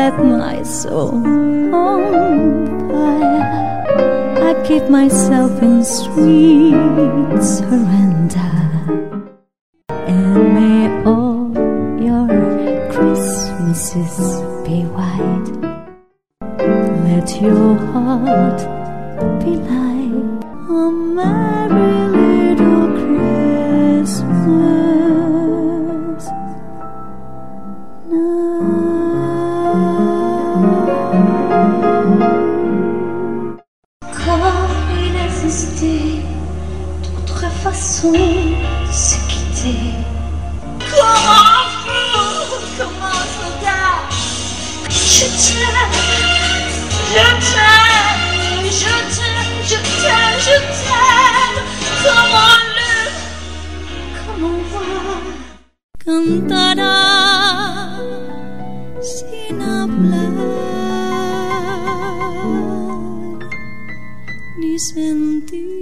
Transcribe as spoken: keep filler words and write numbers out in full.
set my soul on fire. I give myself in sweet surrender. And may all your Christmases be white. Let your heart be light. A merry little Christmas now. Comme il existait d'autres façons de se quitter. Comment fou, comment soldat. Je t'aime, je t'aime, je t'aime, je t'aime, je t'aime. Comment le, comment voir. Cantará sin hablar ni sentir.